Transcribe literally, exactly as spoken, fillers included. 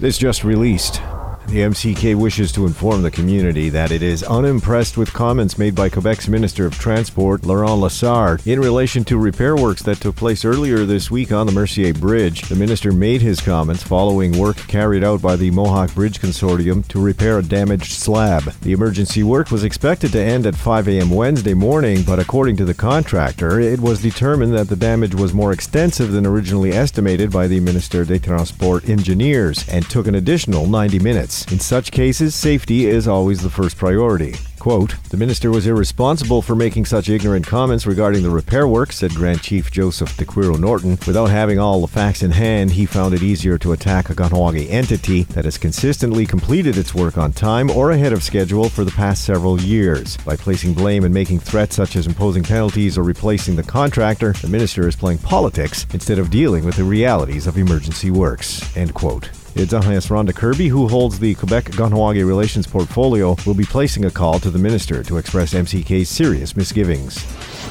This just released. The M C K wishes to inform the community that it is unimpressed with comments made by Quebec's Minister of Transport, Laurent Lessard, in relation to repair works that took place earlier this week on the Mercier Bridge. The minister made his comments following work carried out by the Mohawk Bridge Consortium to repair a damaged slab. The emergency work was expected to end at five a.m. Wednesday morning, but according to the contractor, it was determined that the damage was more extensive than originally estimated by the Ministère des Transports engineers and took an additional ninety minutes. In such cases, safety is always the first priority. Quote, "The minister was irresponsible for making such ignorant comments regarding the repair work," said Grand Chief Joseph DeQuiro Norton. "Without having all the facts in hand, he found it easier to attack a Kahnawake entity that has consistently completed its work on time or ahead of schedule for the past several years. By placing blame and making threats such as imposing penalties or replacing the contractor, the minister is playing politics instead of dealing with the realities of emergency works." End quote. It's Ahayas Rhonda Kirby, who holds the Quebec-Kahnawake Relations portfolio, will be placing a call to the minister to express M C K's serious misgivings.